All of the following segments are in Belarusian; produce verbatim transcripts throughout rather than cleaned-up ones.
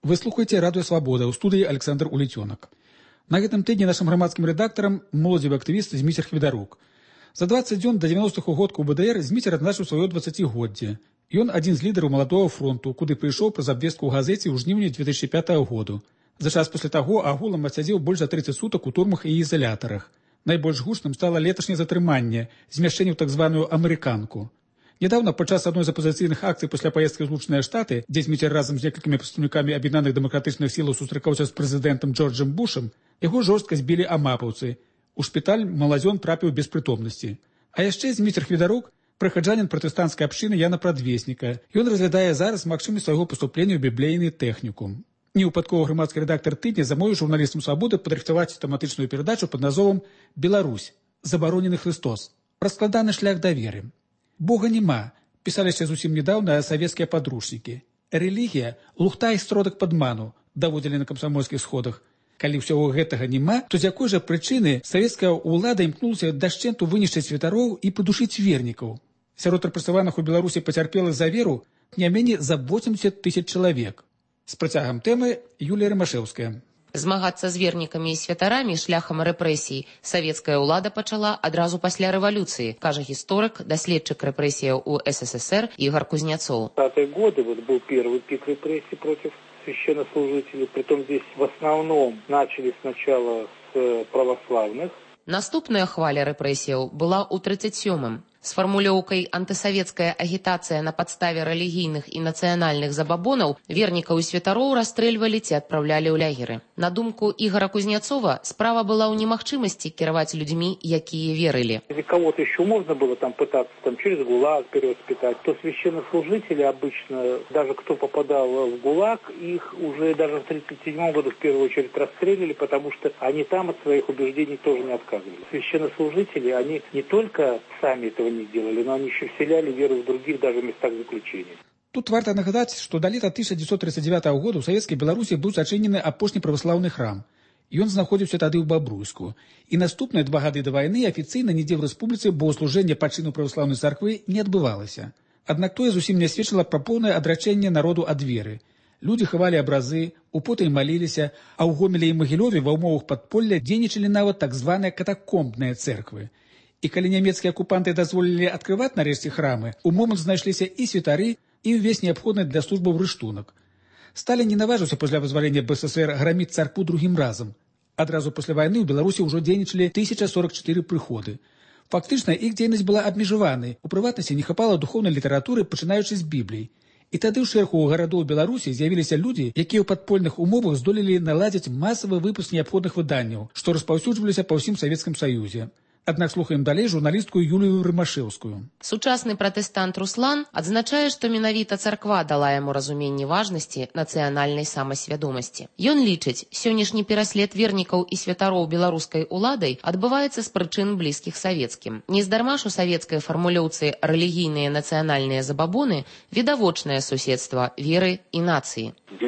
Вы слухаеце радыё Свабода, ў студыі Александр Улетёнак. На гэтым тыдні нашым грамадскім рэдактарам моладзевы актывіст Зміцер Хведарук. За дваццаць дзён да дзевяностых годкаў БДР Зміцер адзначыў сваё дваццацігоддзе. Ён адзін з лідараў маладога фронту, куды прыйшоў праз абвестку ў газеце ў жніўні две тысячы пятага году. За час пасля таго агулам адсядзеў больш за трыццаць сутак у турмах і ізалятарах. Найбольш гучным стала леташняе затрыманне, змяшчэнне ў так званую амерыканку. Недавно падчас адной з апазіцыйных акцый пасля паездкі ў Злучаныя Штаты, дзе Зміцер разам з некалькімі прадстаўнікамі аб'яднаных дэмакратычных сілаў сустракаўся з прэзідэнтам Джорджам Бушам, яго жорстка збілі амапаўцы. У шпіталь маладзён трапіў без прытомнасці. А яшчэ Зміцер Хведарук – прыхаджанін пратэстанцкай абшчыны Яна Прадвесніка. Ён разглядае зараз магчымасць свайго паступлення ў біблейны тэхнікум. Невыпадковы грамадскі рэдактар тыдня замовіў журналістам Свабоды падрыхтаваць тэматычную перадачу пад назвом «Беларусь. Забаронены Христос. Пра складаны шлях да веры». Бога няма, пісаліся зусім нядаўна савецкія падручнікі. Рэлігія – лухта і сродак падману, даводзілі на камсамольскіх сходах. Калі ўсяго гэтага няма, то з якой жа прычыны савецкая ўлада імкнулася дашчэнту вынішчыць святароў і падушыць вернікаў? Сярод рэпрэсаваных у Беларусі пацярпелых за веру не меней за восемьдесят тысяч чалавек. З працягам тэмы Юлія Рымашэўская. Змагацца з вернікамі і святарамі шляхам рэпрэсій савецкая ўлада пачала адразу пасля рэвалюцыі, кажа гісторык, даследчык рэпрэсіяў у СССР Ігор Кузнецоў. В двадцатые годы вот был первый пик репрессий против священнослужителей, притом здесь в основном начали сначала с православных. Наступная хваля рэпрэсіяў была ў трыццаць сёмым. З фармулёўкай «антысавецкая агітацыя на падставе рэлігійных і нацыянальных забабонаў» вернікаў і святароў расстрэльвалі ці адпраўлялі ў лягеры. На думку Ігора Кузнецова, справа была ў немагчымасці кіраваць людзьмі, якія верылі. Если кого-то еще можно было там пытаться там, через ГУЛАГ перевоспитать, то священнослужители обычно, даже кто попадал в ГУЛАГ, их уже даже в тридцать седьмом году в первую очередь расстреливали, потому что они там от своих убеждений тоже не отказывались. Священнослужители, они не только сами этого не делали, но они еще вселяли веру в других даже местах заключения. Тут варта нагадаць, што да лета тысяча дзевяцьсот тридцать девятого года ў савецкай Беларусі быў зачынены апошні праваслаўны храм. Ён знаходзіўся тады ў Бабруйску. І наступныя два гады да вайны афіцыйна нідзе ў рэспубліцы богаслужэння па чыну праваслаўнай царквы не адбывалася. Аднак тое зусім не сведчыла пра поўнае адрачэнне народу ад веры. Людзі хавалі абразы, употай маліліся, а ў Гомелі і Магілёве ва ўмовах падполля дзейнічалі нават так званыя катакомбныя цэрквы. І калі нямецкія акупанты дазволілі адкрываць нарэшце храмы, у момант знайшліся і святары, і ўвесь неабходны для службы рыштунак. Сталін не наважыўся пасля вызвалення БССР граміць царкву другім разам. Адразу пасля вайны ў Беларусі ўжо дзейнічалі тысяча сорок чатыры прыходы. Фактычна іх дзейнасць была абмежаванай, у прыватнасці не хапала духоўнай літаратуры, пачынаючы з Біблій. І тады ў шэрагу гарадоў Беларусі з'явіліся людзі, якія ў падпольных умовах здолелі наладзіць масавы выпуск неабходных выданняў, што распаўсюджваліся па ўсім Савецкім Саюзе. Аднак слухаем далей журналістку Юлію Рымашэўскую. Сучасны пратэстант Руслан адзначае, што менавіта царква дала яму разуменне важнасці нацыянальнай самасвядомасці. Ён лічыць, сённяшні пераслед вернікаў і святароў беларускай уладай адбываецца з прычын блізкіх савецкім. Нездарма ж у савецкай фармулёўцы рэлігійныя нацыянальныя забабоны відавочнае суседства веры і нацыі.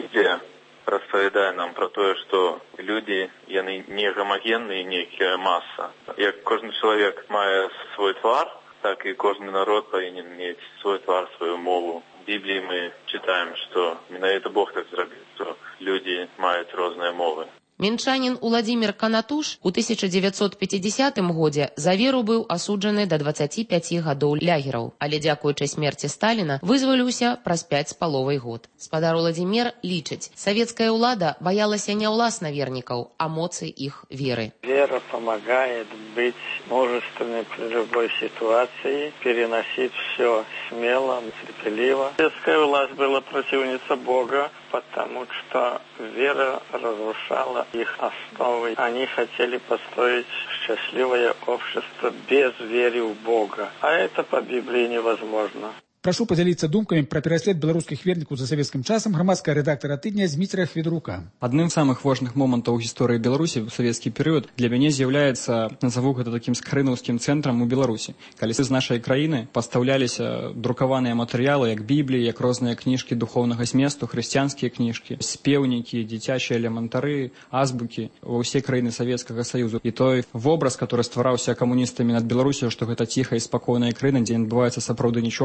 Распавядае нам пра тое, што людзі, яны не гамагенныя, нейкая маса. Як кожны чалавек мае свой твар, так і кожны народ павінен мець свой твар, сваю мову. В Бібліі мы чытаем, што менавіта Бог так зрабіў, што людзі маюць розныя мовы. Мінчанін Уладзімір Канатуш у тысяча дзевяцьсот пяцідзясятым годзе за веру быў асуджаны да дваццаці пяці гадоў лягераў, але дзякуючы смерці Сталіна вызваліўся праз пяць з паловай год. Спадар Уладзімір лічыць, савецкая ўлада боялася не ўласна вернікаў, а моцы іх веры. Вера помогает быть мужественной при любой ситуации, переносить все смело, терпеливо. Советская власть была противница Бога, потому что вера разрушала их основы. Они хотели построить счастливое общество без веры в Бога. А это по Библии невозможно. Прашу падзяліцца думкамі пра пераслед беларускіх вернікаў за савецкім часам грамадскага рэдактара тыдня Зміцера Хведарука. Адным з самых важных момантаў у гісторыі Беларусі ў савецкі перыяд для мяне з'яўляецца, назову гэта такім скрынаўскім цэнтрам у Беларусі. Калі з нашай краіны пастаўляліся друкаваныя матэрыялы, як Бібліі, як розныя кніжкі духоўнага зместу, хрысціянскія кніжкі, спеўнікі, дзіцячыя элементары, азбукі ва ўсе краіны Савецкага Саюзу. І той вобраз, который ствараўся камуністамі над Беларусю, што гэта ціхая і спакойная краіна, дзе не адбываецца сапраўды нічога, ёсць. Мы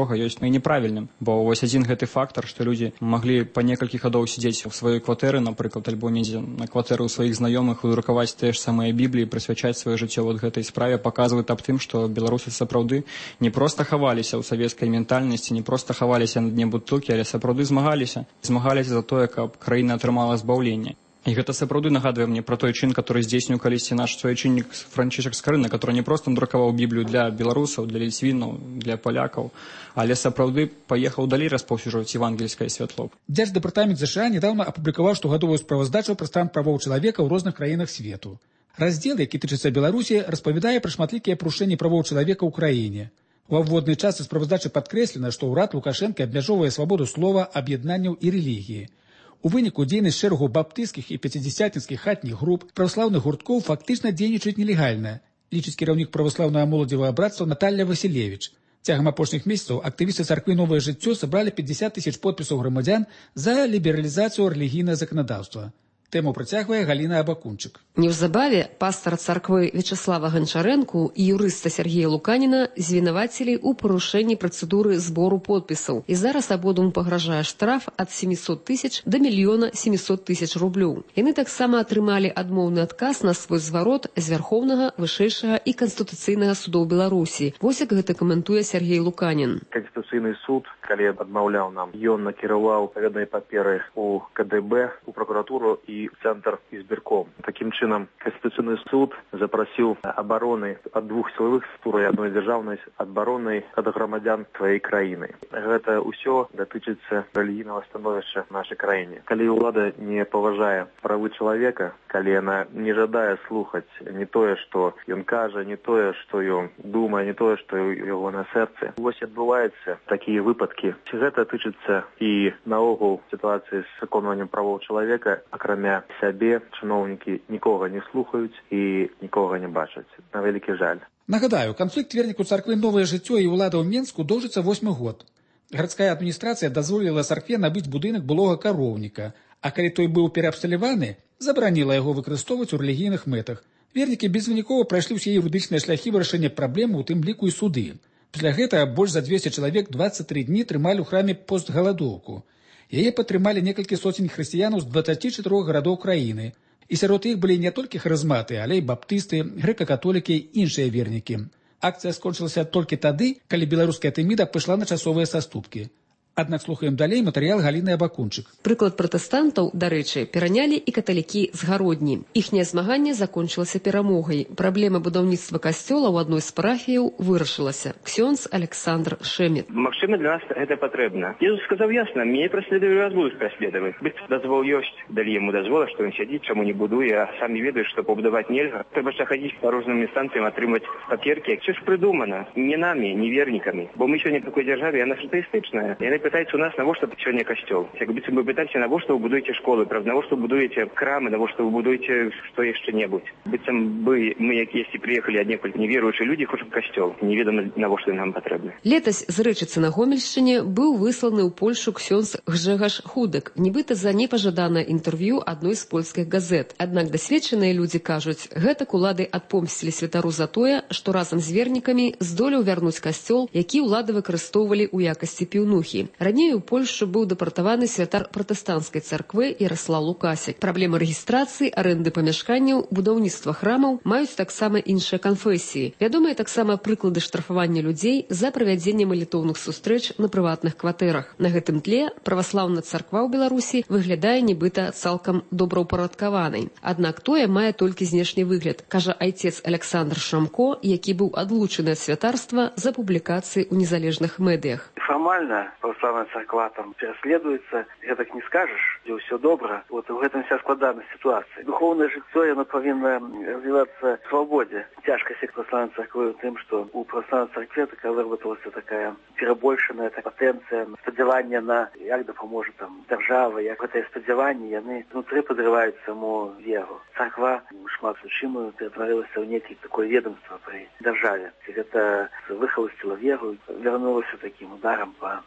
неправільным, бо вось адзін гэты фактар, што людзі маглі па некалькі гадоў сядзець у сваёй кватэры, напрыклад, альбо недзе на кватэры ў сваіх знаёмых, выдрукаваць тыя ж самыя бібліі, прысвячаць сваё жыццё вот гэтай справе, паказваюць аб тым, што беларусы сапраўды не проста хаваліся ў савецкай ментальнасці, не проста хаваліся на дне бутылкі, але сапраўды змагаліся. Змагаліся за тое, каб краіна атрымала збаўленне. І гэта сапраўды нагадвае мне пра той чын, который здзейсніў калісьці наш суайчыннік Франчішак Скрына, который не проста надрукаваў Біблію для беларусаў, для ліцвінаў, для палякаў, але сапраўды паехаў далей распаўсюджваць евангельскае святло. Дзярждэпартамент ЗША недавно апублікаваў штогадовую справаздачу пра стан правоў чалавека ў розных краінах свету. Раздзел, які тычыцца Беларусі, распавядае пра шматлікія парушэнні правоў чалавека ў краіне. У абводнай частцы справаздачы падкрэслена, што ўрад Лукашэнка абмяжоўвае свабоду слова, аб'яднанняў і рэлігіі. У выніку дзейнасць шэрагу баптысцкіх і пяцідзясятніцкіх хатніх груп праваслаўных гурткоў фактычна дзейнічаюць нелегальна, лічыць кіраўнік праваслаўнага моладзевага братства Наталья Васілевіч. Цягам апошніх месяцаў актывісты царквы «Новае жыццё» сабралі пятьдесят тысяч подпісаў грамадзян за лібералізацыю рэлігійнага заканадаўства. Тэму працягвае Галіна Абакунчык. Неўзабаве пастара царквы Вячаслава Ганчарэнку і юрыста Сергея Луканіна звінавацілі ў парушэнні працэдуры збору подпісаў. І зараз абодвум пагражае штраф ад семьсот тысяч да мільёна семьсот тысяч рублёў. Яны таксама атрымалі адмоўны адказ на свой зварот з Вярхоўнага, Вышэйшага і Канстытуцыйнага судоў Беларусі. Вось як гэта каментуе Сергей Луканін. Канстытуцыйны суд, калі адмаўляў нам, ён накіраваў паведнай паперы у ка дэ бэ, у прокуратуру і центр избирком. Таким чином, Конституционный суд запросил обороны от двух силовых структур и одной державной обороны от громадян своей краины. Это все дотычится религийного становища в нашей краине. Коли влада не поважая правы человека, коли она не жадая слухать не то, что он каже, не то, что он думает, не то, что его на сердце. Ось отбываются такие выпадки. Это тычится и наогул ситуации с виконуванням правов человека, окромя сябе чыноўнікі нікога не слухаюць і нікога не бачаць. На вялікі жаль. Нагадаю, канфлікт верніку царквы «Новае жыццё» і ўладаў Менску доўжыцца восьмы год. Гарадская адміністрацыя дазволіла царкве набыць будынак былога кароўніка, а калі той быў пераабсталяваны, забараніла яго выкарыстоўваць у рэлігійных мэтах. Вернікі безвынікова прайшлі ўсе юрыдычныя шляхі вырашэння праблемы, у тым ліку і суды. Пасля гэтага больш за двесце чалавек дваццаць тры дні трымалі ў храме постгаладоўку. Яе падтрымалі некалькі соцень хрысціянаў з дваццаці чатырох гарадоў краіны. І сярод іх былі не толькі харызматы, але і баптысты, грэка-католікі і іншыя вернікі. Акцыя скончылася толькі тады, калі беларуская тэміда пайшла на часовыя саступкі. Аднак слухаем далей матэрыял Галіны Абакунчык. Прыклад пратэстантаў, дарэчы, перанялі і каталікі з Гародні. Іхняе змаганне закончылася перамогай. Праблема будаўніцтва касцёла ў адной з парафіяў вырашылася. Ксёндз Александр Шэмет. Магчыма, для нас гэта патрэбна. Езус сказаў ясна: «Мяне праследуюць, вас будуць праследаваць». Быць дазвол ёсць, далі яму дазвола, што ён сядзіць, чаму не будуе, а самі ведаюць, што пабудаваць нельга. Трэба ж хадзіць па розным інстанцыям, атрымаць паперкі. Все ж прыдумана не намі, не вернікамі. Бо мы сёння в такой дзяржаве, яна ж атэістычная. Яны пытаюцца у нас, навошта сёння касцёл. Як быццам бы пытаюцца, навошта вы будуеце школы, навошта вы будуеце крамы, навошта вы будуеце што яшчэ-небудзь. Быццам бы мы, як есці прыехалі аднекуль неверуючыя людзі, хочам касцёл. Неведама, навошта нам патрэбны. Летась з Рэчыцы на Гомельшчыне быў высланы ў Польшу ксёндз Гжэгаш Худак, нібыта за непажаданае інтэрв'ю адной з польскіх газет. Аднак дасведчаныя людзі кажуць, гэтак улады адпомсцілі святару за тое, што разам з вернікамі здолеў вярнуць касцёл, які ўлады выкарыстоўвалі ў якасці піўнухі. Раней у Польшу быў дэпартаваны святар пратэстанцкай царквы Яраслаў Лукасік. Праблемы рэгістрацыі, арэнды памяшканняў, будаўніцтва храмаў маюць таксама іншыя канфэсіі. Вядомыя таксама прыклады штрафавання людзей за правядзенне малітоўных сустрэч на прыватных кватэрах. На гэтым тле праваслаўная царква ў Беларусі выглядае нібыта цалкам добраўпарадкаванай. Аднак тое мае толькі знешні выгляд, кажа айцец Александр Шамко, які быў адлучаны ад святарства за публікацыі ў незалежных медыях. Фармальна православная царква там пераследуецца, гэтак не скажаш, дзе ўсё добра. Вот у гэтым вся складанасць сітуацыі. Духоўнае жыццё, яно павінна развівацца в свабодзе. Цяжкасць праваслаўнай царквы ў тым, што у праваслаўнай царкве такая выработалася такая перабольшаная патэнцыя, спадзяванне на як дапаможа там дзяржава, як гэтыя спадзяванні яны внутры падрываюць саму веру. Царква шмат у чым ператварылася ў нейкі такое ведомства пры дзяржаве. Гэта выхаласціла веру, вярнулася такім ударам па царкве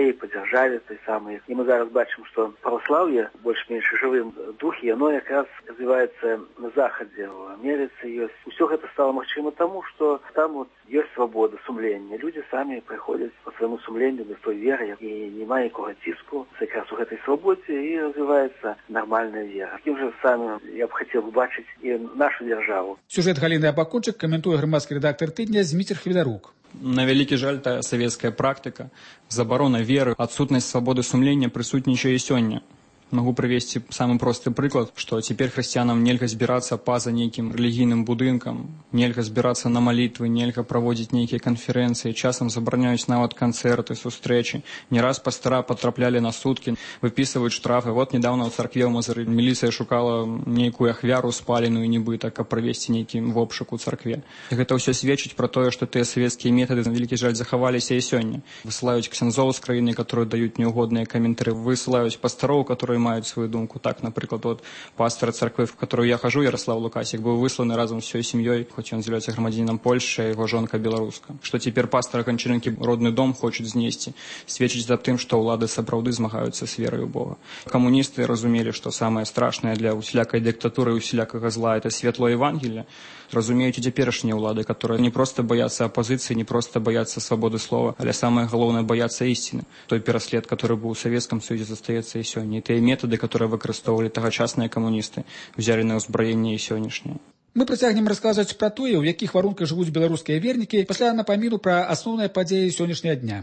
музеи, по державе той самой. И мы зараз бачим, что православие, больше-меньше живым духе, оно как раз развивается на Заходе, в Америке есть. Все это стало махчимо тому, что там вот есть свобода сумления. Люди сами приходят по своему сумлению до той веры, и нема никакого тиску. Как раз в этой свободе и развивается нормальная вера. Тем же самым я бы хотел бачить и нашу державу. Сюжет Галины Абакунчик комментует громадский редактор «Тыдня» Змитер Хвидарук. На вялікі жаль, тая савецкая практыка, забарона веры, адсутнасць свабоды сумлення прысутнічае і сёння. Могу привести самый простый приклад, что теперь христианам нельга збирацца па-за нейкім рэлігійным будынкам, нельга збирацца на малітвы, нельга праводзіць нейкія канферэнцыі, часам забараняюць нават канцэрты, сустрэчы. Не раз пастара патраплялі на суткі, выпісваюць штрафы. Вот недавно ў царкве ў Мазыры міліцыя шукала нейкую ахвяру спаленую нібыта, каб правесці нейкі вобшук у царкве. І гэта ўсё сведчыць пра тое, што тыя савецкія метады, на вялікі жаль, захаваліся і сёння. Высылаюць ксяндзоў з краіны, которые даюць неугодныя каментары, высылаюць пастароў, которые маюць свою думку. Так, напрыклад, вот пастор царквы, в которую я хожу, Ярослав Лукасик, был высланы разом с всей семьей, хоть он является громадянином Польши, а его жонка белоруска. Что теперь пастор Гончаренки родный дом хочет знести, сведчить за тем, что улады сапраўды змагаюцца с верой у Бога. Коммунисты разумели, что самое страшное для усялякой диктатуры и усялякого зла – это светлое Евангелие. Разумеют и теперешние улады, которые не просто боятся оппозиции, не просто боятся свободы слова, а самое главное – боятся истины. Той пераслед, который был в Советском Союзе, застаецца и сегодня. И те методы, которые выкарыстоўвалі тагачасныя камуністы, взяли на ўзбраенне і сённяшнее. Мы працягнем расказваць пра тое, у якіх варунках жывуць беларускія вернікі, пасля напаміну пра асноўныя падзеі сённяшняга дня.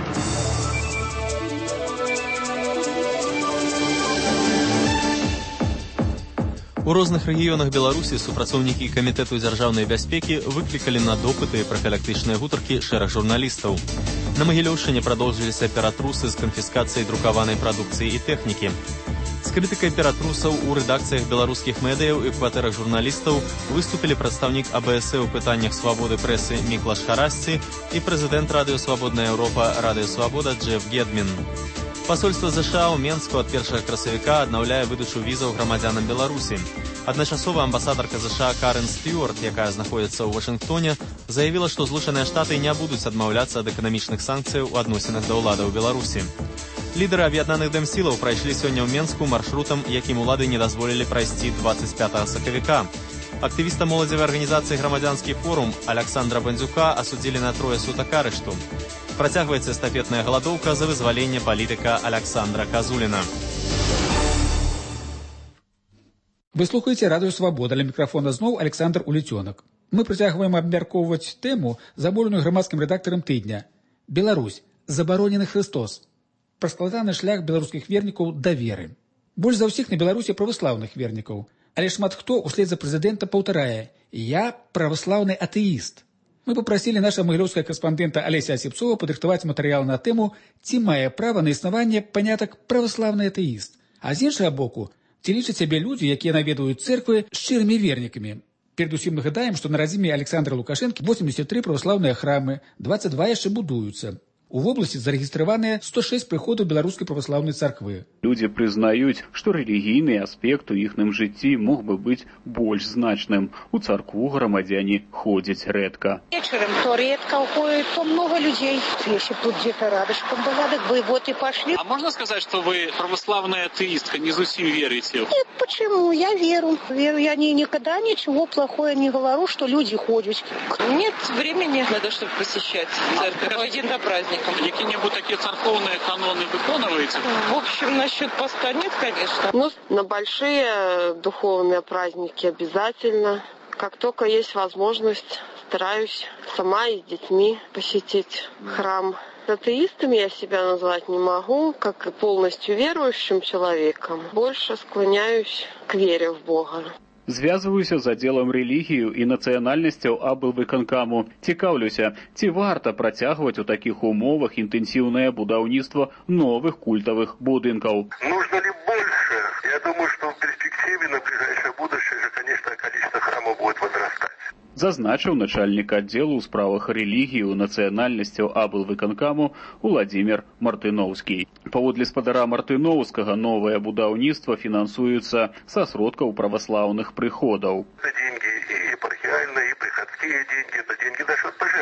У розных рэгіёнах Беларусі супрацоўнікі камітэту дзяржаўнай бяспекі выклікалі на допыты і прафілактычныя гутаркі шэраг журналістаў. На Магілёўшчыне прадоўжыліся ператрусы з канфіскацыяй друкаванай прадукцыі і тэхнікі. З крытыкай ператрусаў у рэдакцыях беларускіх медыяў і кватэрах журналістаў выступілі прадстаўнік А Бэ Эс Э ў пытаннях свабоды прэсы Міклаш Харасці і прэзідэнт Радыё Свабодная Еўропа Радыё Свабода Джеф Гедмін. Пасольства ЗША ў Менску ад першага красавіка аднаўляе выдачу візаў грамадзянам Беларусі. Адначасова амбасадарка ЗША Карен Стюарт, якая знаходзіцца ў Вашынгтоне, заявіла, што Злучаныя Штаты не будуць адмаўляцца ад эканамічных санкцыяў у адносінах да ўладаў Беларусі. Лідары аб'яднаных дэмсілаў прайшлі сёння ў Менску маршрутам, якім улады не дазволілі прайсці дваццаць пятага сакавіка. Актывіста моладзевай арганізацыі «Грамадзянскі форум» Аляксандра Бандзюка асудзілі на трое сутак арышту. Працягваецца эстафетная галадоўка за вызваленне палітыка Аляксандра Казуліна. Вы слухаеце Радыё Свабода, ля мікрафона зноў Александр Уліцёнак. Мы працягваем абмяркоўваць тэму, заболеную грамадскім рэдактарам тыдня. Беларусь. Забаронены Христос. Пра складаны шлях беларускіх вернікаў да веры. Больш за ўсіх на Беларусі праваслаўных вернікаў. Але шмат хто услед за прэзідэнта паўтарае: «Я праваслаўны атэіст». Мы попросили нашего магілёўскага корреспондента Олеся Осипцова падрыхтаваць матэрыял на тему, ці мае права на існаванне панятак праваслаўны атэіст. А з іншага боку, ці лічаць сябе людзі, якія наведваюць цэрквы, шчырымі вернікамі. Перадусім нагадаем, што на радзіме Александра Лукашэнкі восемьдесят три праваслаўныя храмы, двадцать два яшчэ будуюцца. У вобласці зарэгістраваныя сто шесть прыходаў беларускай праваслаўнай царквы. Людзі прызнаюць, што рэлігійны аспект у іхным жыцці мог бы быць больш значным. У царкву грамадзяне ходзяць рэдка. Вечером то редко уходит, то много людей. Если тут где-то радышком была, так бы вот и пошли. А можно сказать, что вы православная атеистка, не зусим верите? Нет, почему? Я верю. Верю, я не, никогда ничего плохого не говорю, что люди ходят. Нет времени, надо, чтобы посещать церковь один до праздника. Какие-нибудь такие церковные каноны выконываете? В общем, насчет поста нет, конечно. Ну, на большие духовные праздники обязательно. Как только есть возможность, стараюсь сама и с детьми посетить храм. Атеистом я себя назвать не могу, как и полностью верующим человеком. Больше склоняюсь к вере в Бога. Звязваюся з аддзелам рэлігію і нацыянальнасцяў аблвыканкаму. Цікаўлюся, ці варта працягваць у такіх умовах інтэнсіўнае будаўніцтва новых культавых будынкаў. Нужно ли больше? Я думаю, что в перспективе на ближайшее будущее же, конечно, количество храмов будет возрастать. Зазначыў начальнік аддзелу ў справах рэлігію нацыянальнасцяў аблвыканкаму Уладзімір Мартыноўскі. Паводле спадара Мартыноўскага, новае будаўніцтва фінансуецца са сродкаў праваслаўных прыходаў. Это деньги и епархиальные, и приходские деньги, это деньги за счет пожертвований.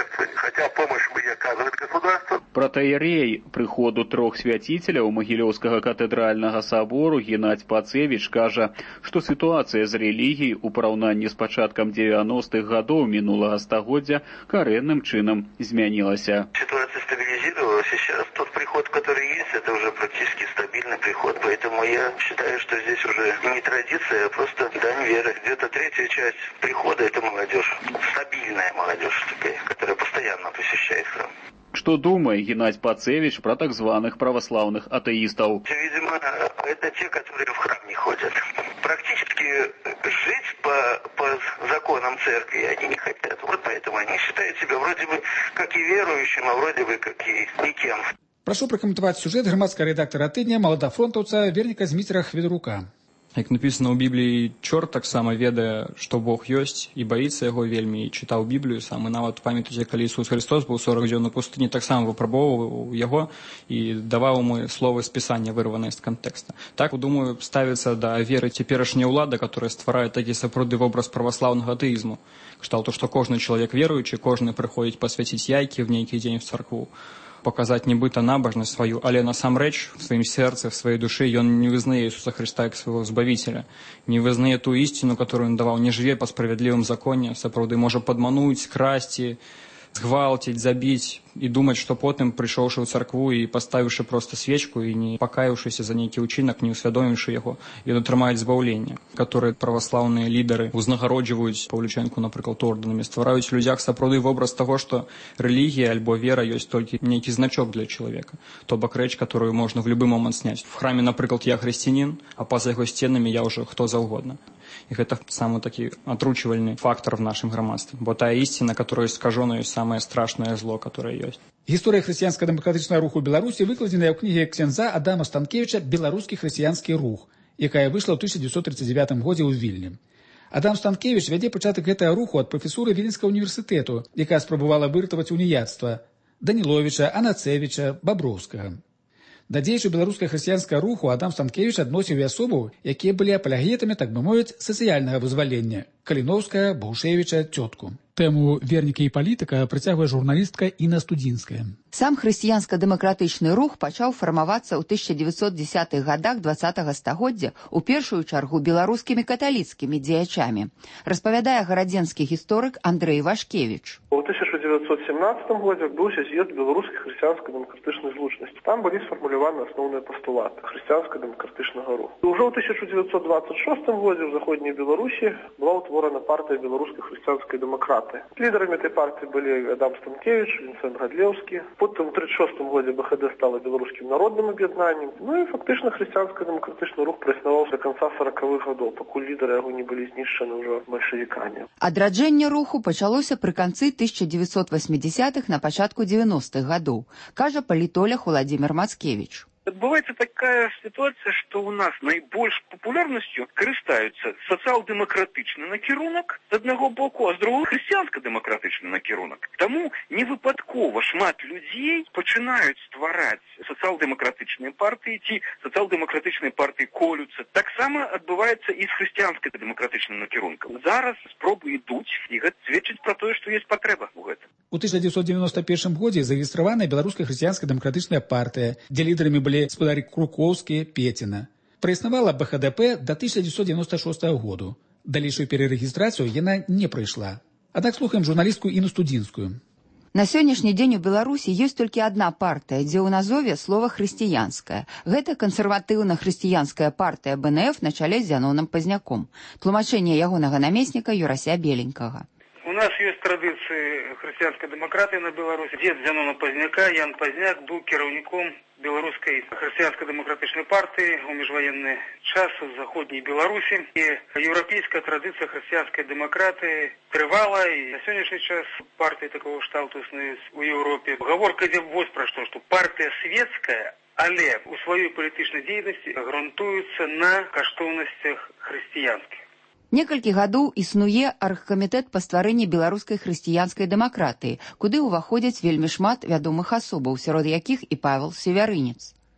хотя помощь бы и оказывает государство. Протаерей прыходу трох свяцителяў Магілёўскага катэдральнага сабору Геннадзь Пацевіч кажа, што сітуацыя з рэлігіяй у параўнанні з пачаткам девяностых гадоў мінулага стагоддзя карэнным чынам змянілася. Ситуация стабилизировалась, и сейчас тот приход, который есть, это уже практически стабильный приход. Поэтому я считаю, что здесь уже не традиция, а просто дань веры. Где-то третья часть прихода — это молодежь. Стабильная молодежь такая, которая постоянно посещает храм. Что думает Геннадзь Пацевич про так званых православных атеистов? Видимо, это те, которые в храм не ходят. Практически жить по, по законам церкви они не хотят. Вот поэтому они считают себя вроде бы как и верующим, а вроде бы как и никем. Прошу прокомментовать сюжет громадского редактора тыдня, маладафронтаўца Верніка Зміцера Хведрука. Як написано ў Бібліі, чорт таксама ведае, што Бог ёсць, і баіцца яго вельмі, і чытаў Біблію сам, і нават памятаеце, калі Ісус Христос быў сорок дзён у пустыні, таксама выпрабоўваў яго і даваў яму словы з Пісання, вырваныя з кантэкста. Так, думаю, ставіцца да веры цяперашняя ўлада, которая стварае такі сапраўдны вобраз праваслаўнага атэізму. Кшталту, што кожны чалавек веруючы, кожны прыходзіць пасвяціць яйкі в нейкі дзень в царкву, показать нібыта набожность свою, але насамрэч в своим сердце, в своей душе ён не вызнае Иисуса Христа как своего Збавителя, не вызнае ту истину, которую он давал, не жыве по справедливым законе, сапраўды можа падмануць, красці, згвалціць, забіць і думаць, што потым, прыйшоўшы ў царкву і паставіўшы проста свечку і не пакаяўшыся за нейкі ўчынак, не усвядоміўшы яго, ён атрымаюць збаўленне, которые праваслаўныя лідары узнагароджваюць Паўлічэнку, напрыклад, ордэнамі, ствараюць у людзях сапраўды вобраз таго, што рэлігія альбо вера ёсць толькі нейкі значок для чалавека, то бок рэч, которую можна в любы момант сняць. В храме, напрыклад, я хрысціянін, а па-за яго сценамі я ўжо хто заўгодна. І гэта самы такі атручвальны фактор в нашым грамадстве, бо тая ісціна, которая скажона, ёсць самае страшнае зло, которое ёсць. Гісторыя хрысціянска-дэмакратычнага руху Беларусі выкладзеная ў кнізе ксяндза Адама Станкевіча «Беларускі хрысціянскі рух», якая выйшла ў тысяча дзевяцьсот тридцать девятым годзе ў Вільні. Адам Станкевіч вядзе пачатак гэтага руху ад прафесуры Віленскага універсітэту, якая спрабавала выратаваць уніяцтва Даніловіча, Анацевіча, Баброўскага. Да дзеячаў беларускага хрысціянскага руху Адам Станкевіч адносіў і асобаў, якія былі апалягетамі, так бы мовіць, сацыяльнага вызвалення – Каліноўская, Баўшевіча, Цётку. Тэму верніка і палітыка працягвае журналістка Інна Студзінская. Сам хрысціянска-дэмакратычны рух пачаў фармавацца ў тысяча дзевяцьсот дзесятых гадах двадцатага стагоддзя у першую чаргу беларускімі каталіцкімі дзеячамі, распавядае гарадзенскі гісторык Андрэй Вашкевіч. У тысяча девятьсот семнадцатым годзе адбыўся з'езд беларускай хрысціянска-дэмакратычнай злучнасці. Там былі сфармуляваны асноўныя пастулаты хрысціянска-дэмакратычнага руху. Ужо ў тысяча дзевяцьсот двадцать шостым годзе ў заходняй Беларусі была ўтворана партыя беларускай хрысціянскай дэмакраты. Лідарамі этой партыі былі Адам Станкевіч, Вінцэнт Гадлеўскі. Потым у тридцать шостым годзе бэ ха дэ стала беларускім народным аб'яднаннем. Ну і фактычна хрысціянска-дэмакратычны рух праіснаваў да канца сорокавых гадоў, пакуль лідары яго не былі знішчаны ўжо бальшавікамі. Адраджэнне руху пачалося пры канцы тысяча дзевяцьсот восьмидесятых на пачатку девяностых гадоў, кажа палітолог Владимир Мацкевич. Адбываецца такая сітуацыя, што ў нас найбольш папулярнасцю карыстаюцца сацыял-дэмакратычны накірунак з аднаго боку, а з другого хрысціянска-дэмакратычны накірунак. Таму невыпадкова шмат людзей пачынаюць ствараць сацыял-дэмакратычныя партыі ці сацыял-дэмакратычныя партыі колюцца. Таксама адбываецца і з хрысціянска-дэмакратычным накірункам. Зараз спробы ідуць, і гэта сведчыць пра тое, што ёсць патрэба ў гэтым. У тысяча дзевяцьсот девяносто первым годзе зарэгістраваная беларуская хрысціянска-дэмакратычная партыя, дзе лідарамі былі спадарі Круковскі, Пеціна. Праіснавала бэ ха дэ пэ да тысяча дзевяцьсот девяносто шостого году. Далейшую перарэгістрацыю яна не прайшла. Аднак слухаем журналістку Інну Студзінскую. На сённяшні дзень у Беларусі ёсць толькі адна партыя, дзе ў назове слова «хрысціянская». Гэта кансерватыўна-хрысціянская партыя бэ эн эф на чале з Зяноном Пазняком. Тлумачэнне ягонага намесніка Юрася Беленькага. У нас есть традиции христианской демократии на Беларуси. Дед Зянона Пазняка, Ян Пазняк, был кіраўніком белорусской христианско-демократичной партии у межвоенный час в Заходней Беларуси. И европейская традиция христианской демократии трывала, и на сегодняшний час партии такого шталту існуюць у Европе. Гаворка ідзе вось пра што, што партия светская, але у своей палітычнай дзейнасці грунтуецца на каштоўнасцях хрысціянскіх. Некалькі гадоў існуе аргкамітэт па стварэнні беларускай хрысціянскай дэмакратыі, куды ўваходзяць вельмі шмат вядомых асобаў, сярод якіх і Павел Севярынец.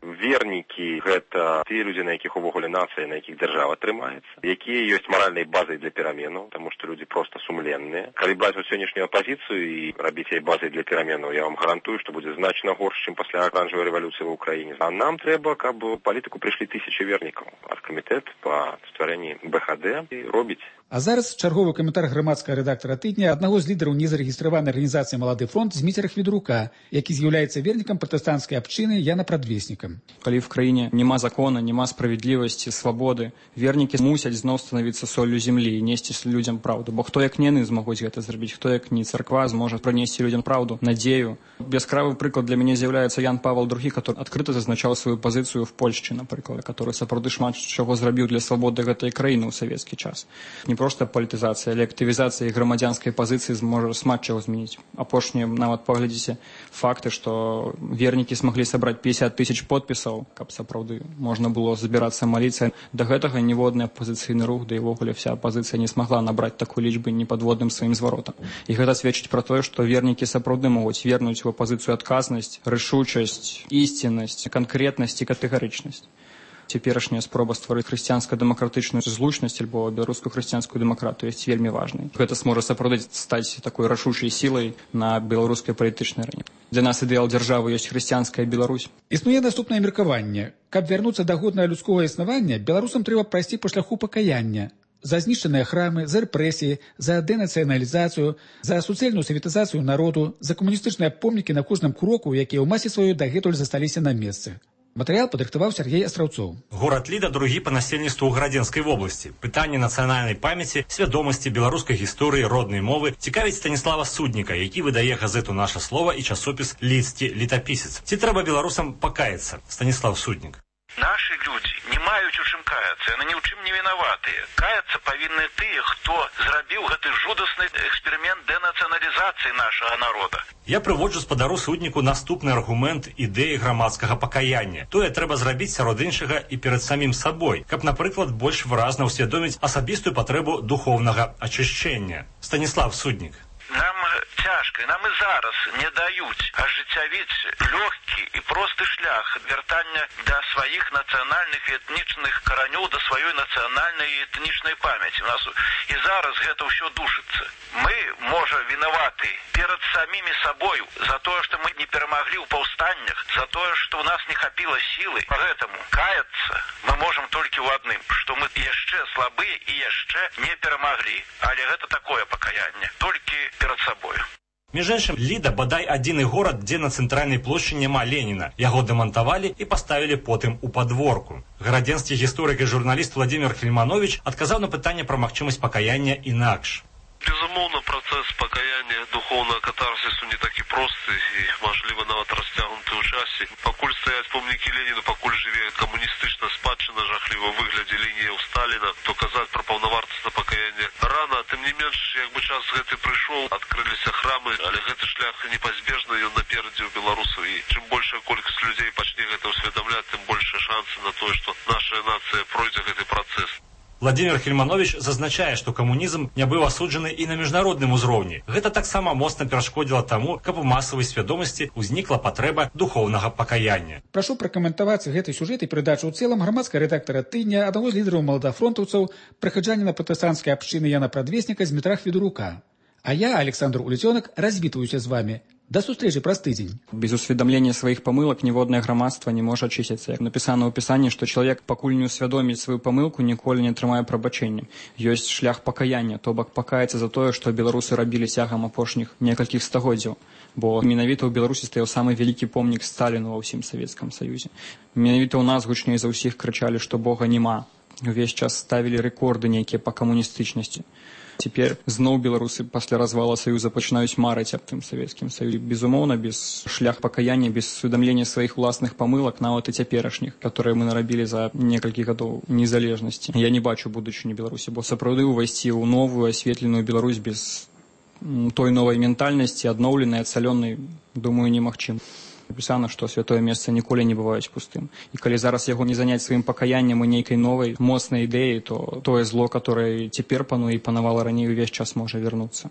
Вернікі – гэта тыя людзі, на якіх увогуле нацыя, на якіх дзяржава трымаецца, якія ёсць маральнай базай для пераменаў, таму што людзі проста сумленныя. Калі браць вот сённяшнюю апазіцыю і рабіць яе базай для пераменаў, я вам гарантую, што будзе значна горш, чым пасля аранжавай рэвалюцыі ва ўкраіне. А нам трэба, каб у палітыку прыйшлі тысячы вернікаў. Аргкамітэт па стварэнні бэ ха дэ робіць. А зараз чарговы каментар грамадскага рэдактара тыдня аднаго з лідараў незарэгістраванай арганізацыі «Малады фронт» Зміцера Хведрука, які з'яўляецца вернікам пратэстанцкай абшчыны Яна Прадвеснікам. Калі в краіне няма закона, няма справядлівасці, свабоды, вернікі мусяць зноў станавіцца соллю зямлі і несці людзям праўду. Бо хто як не яны змогуць гэта зрабіць, хто як не царква зможа прынесці людзям праўду, надзею. Яскравы прыклад для мяне з'яўляецца Ян Павел другі, который адкрыта зазначаў сваю пазіцыю в Польшчы, напрыклад, который сапраўды шмат чаго зрабіў для свабоды гэтай краіны ў савецкі час. Не проста палітызацыя, але актывізацыя грамадзянскай пазіцыі зможа шмат чаго змяніць. Апошнія нават паглядзіце факты, што вернікі смаглі сабраць пятьдесят тысяч подпісаў, каб сапраўды можна было збірацца маліцца. Да гэтага ніводны апазіцыйны рух, да і ўвогуле вся апазіцыя не смагла набраць такой лічбы непадводным сваім зваротам. І гэта сведчыць пра тое, што вернікі сапраўды могуць вернуць у апазіцыю адказнасць, рашучасць, ісціннасць, канкрэтнасць і катэгарычнасць. Цяперашняя спроба стварыць хрысціянска-дэмакратычную злучнасць альбо беларускую хрысціянскую дэмакратыю ёсць вельмі важнай. Гэта зможа сапраўды стаць такой рашучай сілай на беларускай палітычнай арэне. Для нас ідэал дзяржавы ёсць хрысціянская Беларусь. Існуе наступнае меркаванне. Каб вярнуцца да годнага людскога існавання, беларусам трэба прайсці па шляху пакаяння. За знішчаныя храмы, за рэпрэсіі, за дэнацыяналізацыю, за суцэльную саветызацыю народу, за камуністычныя помнікі на кожным кроку, якія ў масе сваёй дагэтуль засталіся на месцы. Матэрыял падрыхтаваў Сергей Астраўцоў. Горад Ліда другі па насельніцтву ў Гарадзенскай вобласці. Пытанне нацыянальнай памяці, свядомасці, беларускай гісторыі, роднай мовы цікавіць Станіслава Судніка, які выдае газету «Наша слова» і часопіс «Лідсці летапісец». Ці трэба беларусам пакаяцца? Станіслав Суднік. Нашы людзі не маюць у чым каяцца, яны ні ў чым не вінаватыя. Каяцца павінны тыя, хто зрабіў гэты жудасны эксперымент дэнацыяналізацыі нашага народа. Я прыводжу спадару Судніку наступны аргумент ідэі грамадскага пакаяння. Тое трэба зрабіць сярод іншага і перад самім сабой, каб, напрыклад, больш выразна ўсвядоміць асабістую патрэбу духоўнага ачышчэння. Станіслав Суднік. Нам цяжка, нам і зараз не даюць ажыццявіць лёгкі і просты шлях вяртання да сваіх нацыянальных і этнічных каранёў, да сваёй нацыянальнай і этнічнай памяці. У нас і зараз гэта ўсё душыцца. Мы, можа, вінаваты перад самімі сабою за тое, што мы не перамаглі ў паўстаннях, за тое, што ў нас не хапіла сілы. Поэтому каяцца мы можам толькі ў адным, што мы яшчэ слабыя і яшчэ не перамаглі. Але гэта такое пакаянне, толькі перад сабою. Між іншым, Ліда бадай адзіны горад, дзе на цэнтральнай плошчы няма Леніна. Яго дэмантавалі і паставілі потым у падворку. Гарадзенскі гісторык і журналіст Владзімір Хельманович адказаў на пытанне пра магчымасць пакаяння інакш. Безумоўна, працэс пакаяння духоўнага катарсісу не такі просты і, мажліва, нават расцягнуты ў часе. Пакуль стаяць помнікі Леніну, пакуль жыве камуністычная спадчына жахліва ў выглядзе лініяў Сталіна, то казаць пра паўнавартаснае пакаянне рана. Тым не менш, як бы час гэты прыйшоў, адкрыліся храмы, але гэты шлях непазбежны, ён наперадзе ў беларусаў. І чым большая колькасць людзей пачне гэта ўсведамляць, тым большыя шансы на тое, што наша нацыя пройдзе гэты працэс. Владзімір Хельманович зазначае, што камунізм не быў асуджаны і на міжнародным узроўні. Гэта таксама моцна перашкодзіла таму, каб у масавай свядомасці ўзнікла патрэба духоўнага пакаяння. Прашу пракаментаваць гэты сюжэт і перадачу ў цэлым грамадскага рэдактара тыдня, аднаго з лідараў маладафронтаўцаў, прыхаджаніна пратэстанцкай абшчыны Яна Прадвесніка Змітра Хведрука. А я, Александр Уліцёнак, развітваюся з вамі. До сустрэчы праз тыдзень. Без усведамлення сваіх памылак ніводнае грамадства не можа ачысціцца. Як напісана ў пісанні, што чалавек, пакуль не ўсвядоміць сваю памылку, ніколі не атрымае прабачэння. Ёсць шлях пакаяння, то бок пакаяцца за тое, што беларусы рабілі цягам апошніх некалькіх стагоддзяў. Бо менавіта ў Беларусі стаяў самы вялікі помнік Сталіну ва ўсім Савецкам Саюзе. Менавіта ў нас гучней за ўсіх крычалі, што Бога няма. Увесь час ставілі рэкорды нейкія па камуністычнасці. Цяпер зноў беларусы пасля развала Саюза пачынаюць марыць аб тым Савецкім Саюзе. Безумоўна, без шлях пакаяння, без усведамлення сваіх уласных памылак, нават і цяперашніх, которые мы нарабілі за некалькі гадоў незалежнасці. Я не бачу будучыню Беларусі, бо сапраўды ўвайсці ў новую асветленую Беларусь без той новай ментальнасці, адноўленай, адцалёнай, думаю, немагчыма. Напісана, што святое месца ніколі не бываюць пустым. І калі зараз яго не заняць сваім пакаяннем і нейкай новай моцнай ідэі, то тое зло, которое цяпер пануе і панавала раней, увесь час можа вярнуцца.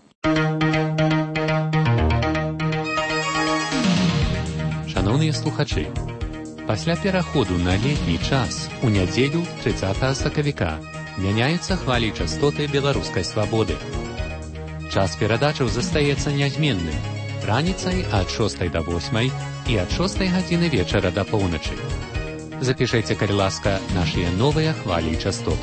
Шановныя слухачы, Пасля пераходу на летні час у нядзелю трыццатага сакавіка мяняюцца хвалі частоты беларускай свабоды. Час перадачаў застаецца нязменным раніцай ад шостай да восьмай і ад шостай гадзіны вечара да поўначы. Запішайце, калі ласка, нашыя новыя хвалі частот.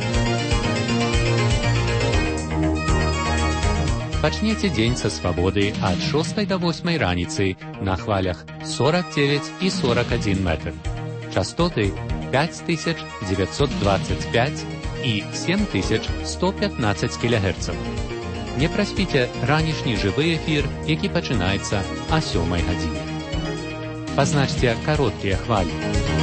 Пачнеце дзень са свабоды ад шостай да восьмай раніцы на хвалях сорок девять і сорок один метр. Частоты пять тысяч девятьсот двадцать пять і семь тысяч сто пятнадцать кілогерцаў. Не праспіце ранішні жывы эфір, які пачынаецца а сёмай гадзіне. Пазначце кароткія хвалі.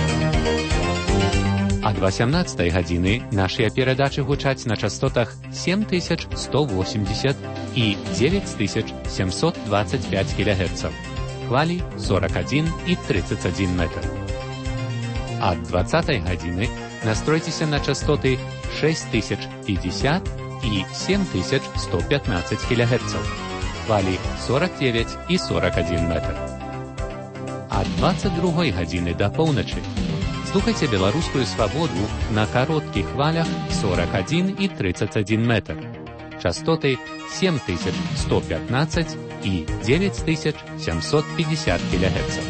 Ад васямнаццатай гадзіны нашыя перадачы гучаць на частотах семь тысяч сто восемьдесят і девять тысяч семьсот двадцать пять кілогерцаў. Хвалі сорок один і тридцать один метр. Ад двадцатай гадзіны настройцеся на частоты шесть тысяч пятьдесят і семь тысяч сто пятнадцать кілогерцаў. Хвалі сорок девять і сорок один метр. Ад двадцать другой гадзіны да поўначы слухайце беларускую свабоду на кароткіх хвалях сорок один і тридцать один метр. Частоты семь тысяч сто пятнадцать і девять тысяч семьсот пятьдесят кілогерцаў.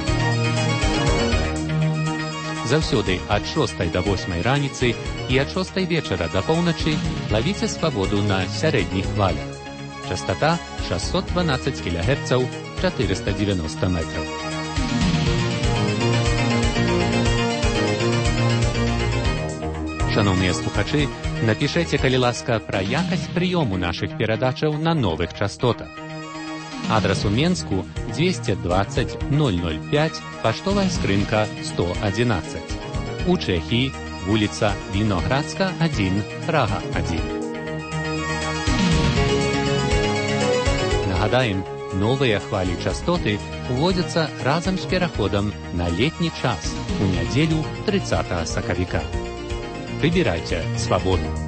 Заўсёды ад шостай да восьмай раніцы і ад шостай вечара да поўначы лавіце свабоду на сярэдніх хвалях. Частота шестьсот двенадцать кілогерцаў, четыреста девяносто метров. Шановныя слухачы, напішайце, калі ласка, пра якасць прыёму нашых перадачаў на новых частотах. Адрас у Менску двести двадцать ноль ноль пять, паштовая скрынка сто одиннадцать. У Чэхіі вуліца Віноградска один, Прага один. Нагадаем, новыя хвалі частоты уводзяцца разам з пераходам на летні час у нядзелю трыццатага сакавіка. Выбирайте свободу.